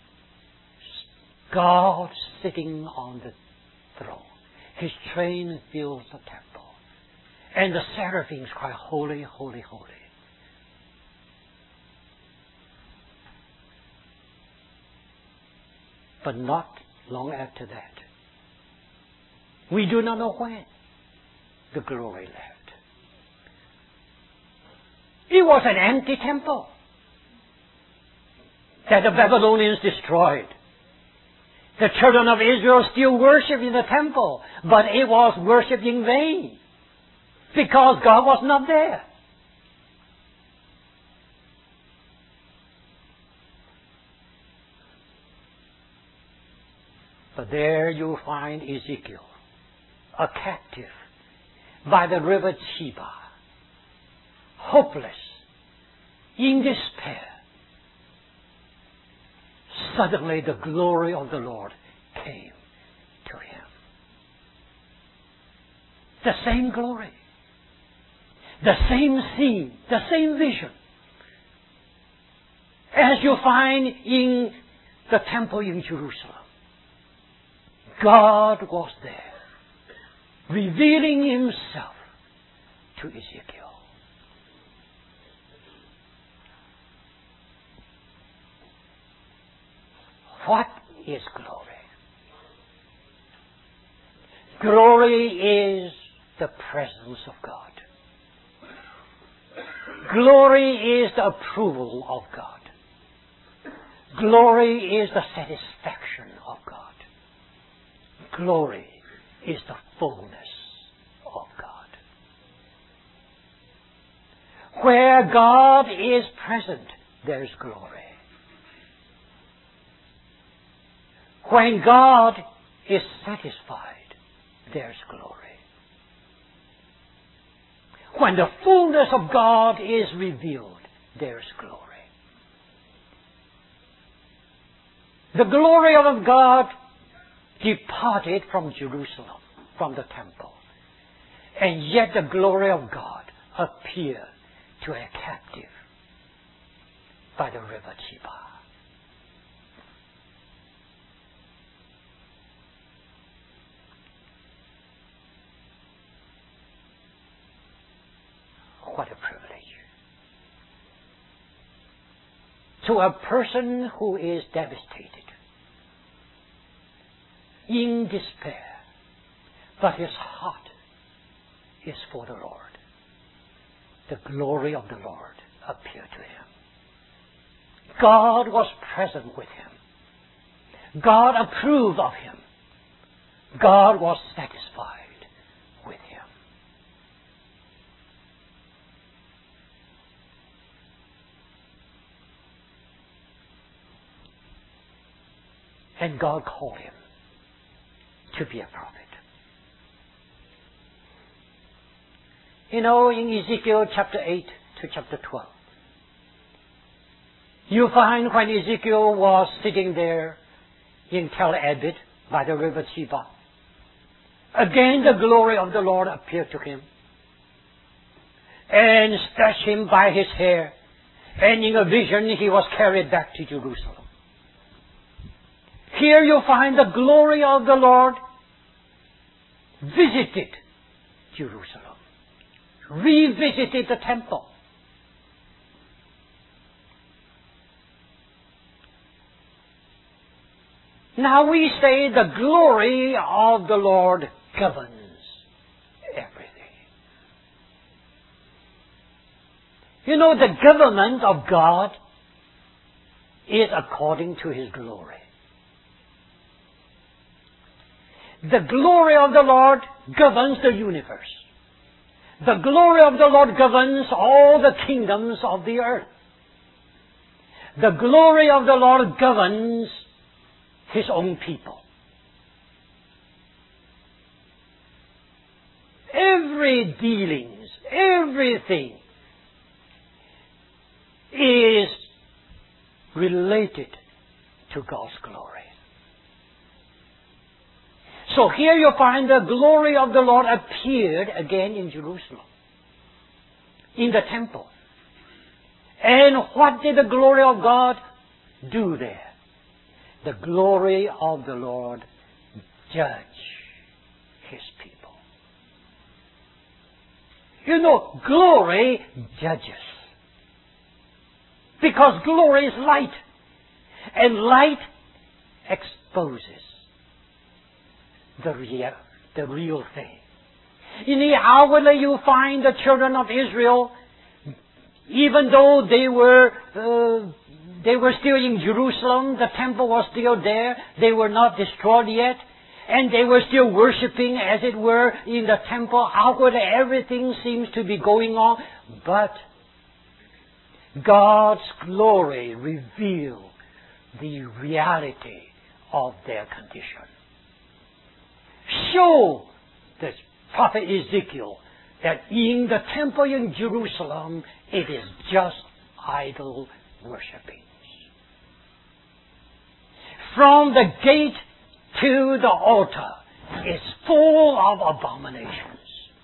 Speaker 1: God sitting on the throne. His train fills the temple. And the seraphims cry, holy, holy, holy. But not long after that, we do not know when the glory left. It was an empty temple that the Babylonians destroyed. The children of Israel still worship in the temple, but it was worship in vain because God was not there. But there you find Ezekiel, a captive by the river Chebar, hopeless, in despair. Suddenly the glory of the Lord came to him. The same glory, the same scene, the same vision as you find in the temple in Jerusalem. God was there, revealing himself to Ezekiel. What is glory? Glory is the presence of God. Glory is the approval of God. Glory is the satisfaction of God. Glory is the fullness of God. Where God is present, there is glory. When God is satisfied, there's glory. When the fullness of God is revealed, there's glory. The glory of God departed from Jerusalem, from the temple. And yet the glory of God appeared to a captive by the river Chebar. What a privilege. To a person who is devastated, in despair, but his heart is for the Lord. The glory of the Lord appeared to him. God was present with him. God approved of him. God was satisfied with him. And God called him to be a prophet. You know, in Ezekiel chapter 8 to chapter 12, you find when Ezekiel was sitting there in Tel Abib by the river Chebar, again the glory of the Lord appeared to him and snatched him by his hair, and in a vision he was carried back to Jerusalem. Here you find the glory of the Lord visited Jerusalem, revisited the temple. Now we say the glory of the Lord governs everything. You know, the government of God is according to His glory. The glory of the Lord governs the universe. The glory of the Lord governs all the kingdoms of the earth. The glory of the Lord governs His own people. Every dealings, everything is related to God's glory. So here you find the glory of the Lord appeared again in Jerusalem, in the temple. And what did the glory of God do there? The glory of the Lord judge His people. You know, glory judges. Because glory is light. And light exposes the real thing. In the hour you find the children of Israel, even though they were still in Jerusalem, the temple was still there, they were not destroyed yet, and they were still worshipping, as it were, in the temple. Outwardly everything seems to be going on, but God's glory revealed the reality of their condition. Show the prophet Ezekiel that in the temple in Jerusalem it is just idol worshipping. From the gate to the altar is full of abominations.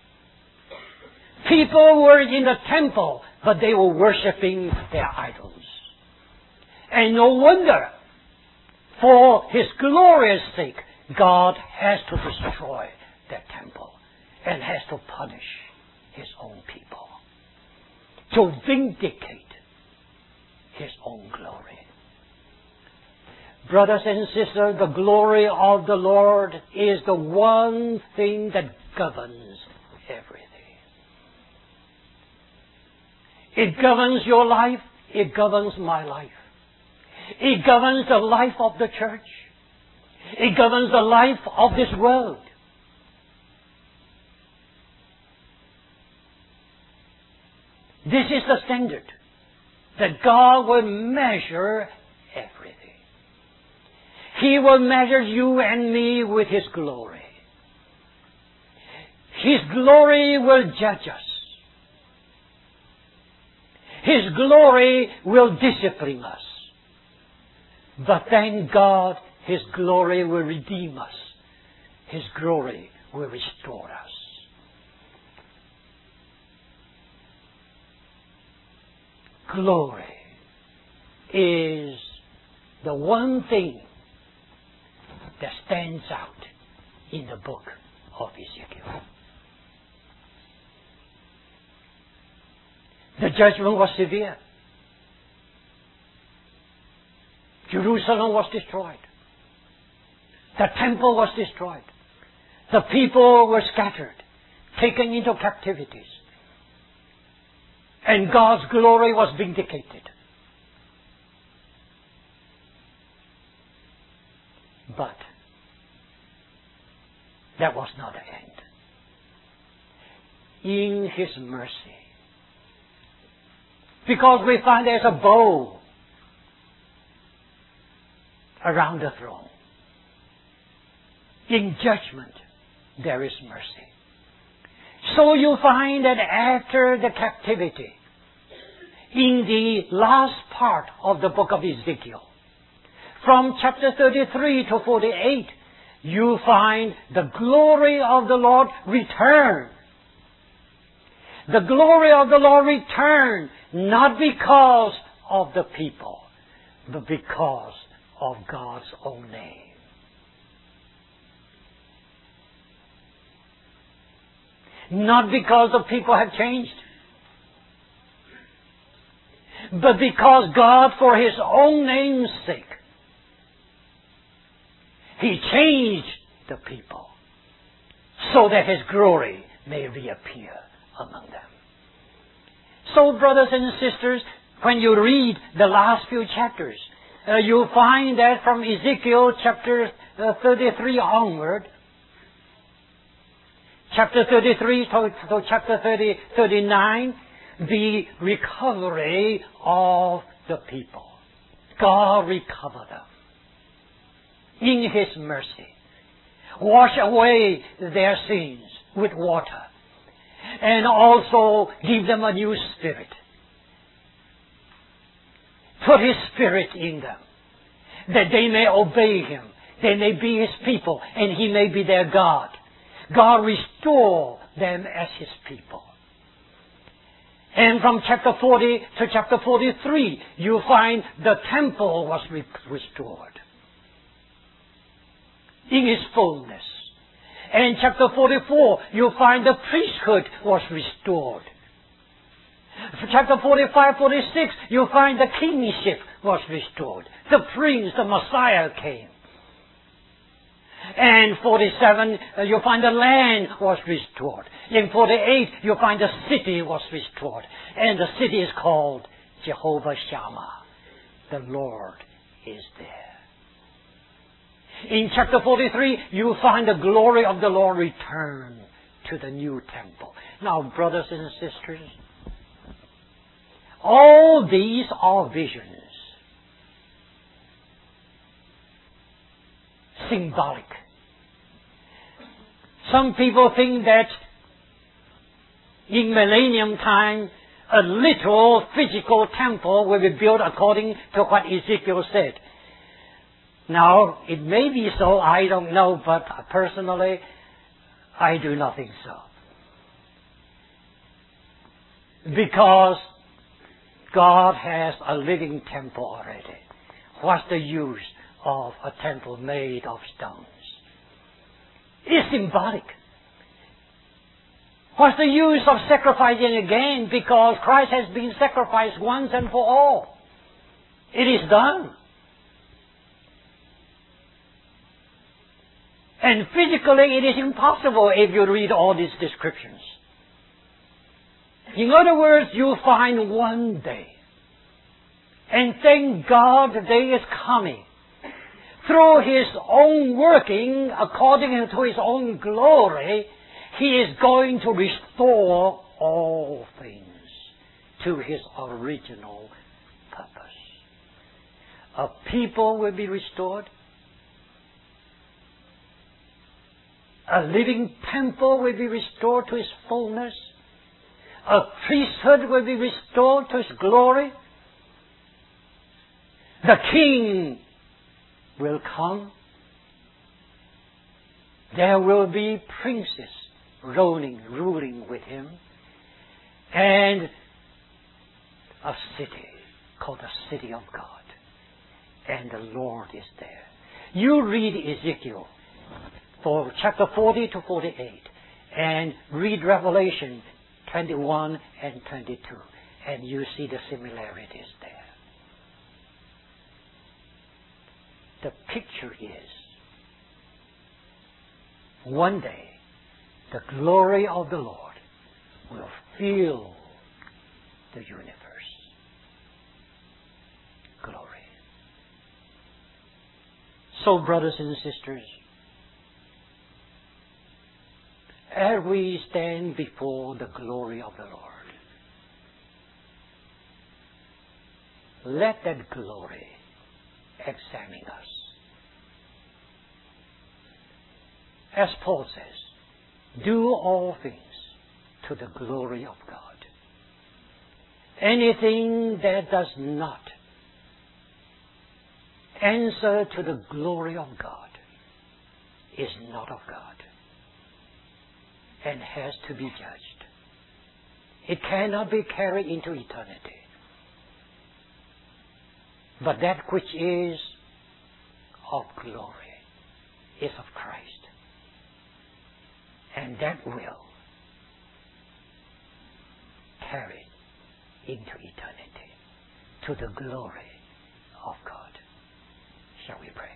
Speaker 1: People were in the temple, but they were worshipping their idols. And no wonder, for His glorious sake, God has to destroy that temple and has to punish His own people to vindicate His own glory. Brothers and sisters, the glory of the Lord is the one thing that governs everything. It governs your life. It governs my life. It governs the life of the church. It governs the life of this world. This is the standard that God will measure everything. He will measure you and me with His glory. His glory will judge us. His glory will discipline us. But thank God, His glory will redeem us. His glory will restore us. Glory is the one thing that stands out in the book of Ezekiel. The judgment was severe. Jerusalem was destroyed. The temple was destroyed. The people were scattered, taken into captivities. And God's glory was vindicated. But that was not the end. In His mercy, because we find there's a bow around the throne. In judgment, there is mercy. So you find that after the captivity, in the last part of the book of Ezekiel, from chapter 33 to 48, you find the glory of the Lord return. The glory of the Lord return, not because of the people, but because of God's own name. Not because the people have changed, but because God, for His own name's sake, He changed the people so that His glory may reappear among them. So, brothers and sisters, when you read the last few chapters, you find that from Ezekiel chapter 33 onward, chapter 33 to chapter 39, the recovery of the people. God recovered them in His mercy. Wash away their sins with water. And also give them a new spirit. Put His Spirit in them, that they may obey Him. They may be His people, and He may be their God. God restore them as His people. And from chapter 40 to chapter 43, you find the temple was restored in its fullness. And in chapter 44, you find the priesthood was restored. For chapter 45, 46, you find the kingship was restored. The prince, the Messiah came. And 47, you find the land was restored. In 48, you find the city was restored. And the city is called Jehovah Shammah. The Lord is there. In chapter 43, you find the glory of the Lord return to the new temple. Now, brothers and sisters, all these are visions. Symbolic. Some people think that in millennium time, a literal physical temple will be built according to what Ezekiel said. Now, it may be so, I don't know, but personally, I do not think so. Because God has a living temple already. What's the use of a temple made of stones? It's symbolic. What's the use of sacrificing again? Because Christ has been sacrificed once and for all. It is done. And physically it is impossible if you read all these descriptions. In other words, you find one day. And thank God the day is coming. Through His own working, according to His own glory, He is going to restore all things to His original purpose. A people will be restored. A living temple will be restored to its fullness. A priesthood will be restored to its glory. The King will come. There will be princes ruling with him. And a city called the City of God. And the Lord is there. You read Ezekiel for chapter 40 to 48 and read Revelation 21 and 22 and you see the similarities there. The picture is one day the glory of the Lord will fill the universe. Glory. So, brothers and sisters, as we stand before the glory of the Lord, let that glory examine us. As Paul says, do all things to the glory of God. Anything that does not answer to the glory of God is not of God and has to be judged. It cannot be carried into eternity. But that which is of glory is of Christ. And that will carry into eternity to the glory of God. Shall we pray?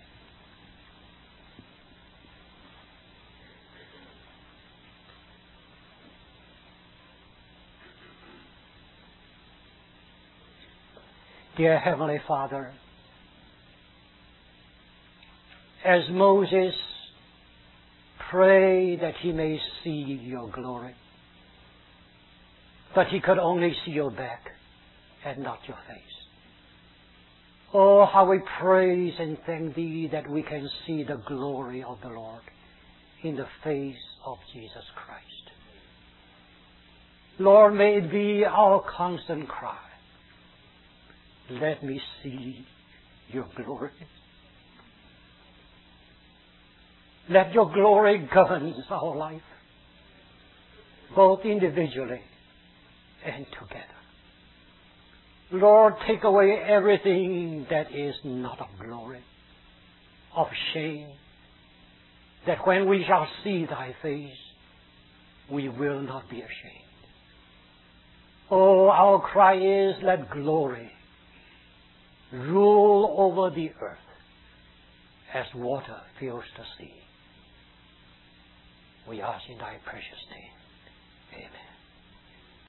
Speaker 1: Dear Heavenly Father, as Moses prayed that he may see your glory, but he could only see your back and not your face. Oh, how we praise and thank Thee that we can see the glory of the Lord in the face of Jesus Christ. Lord, may it be our constant cry. Let me see your glory. Let your glory govern our life, both individually and together. Lord, take away everything that is not of glory, of shame, that when we shall see Thy face, we will not be ashamed. Oh, our cry is, let glory rule over the earth as water fills the sea. We ask in Thy precious name.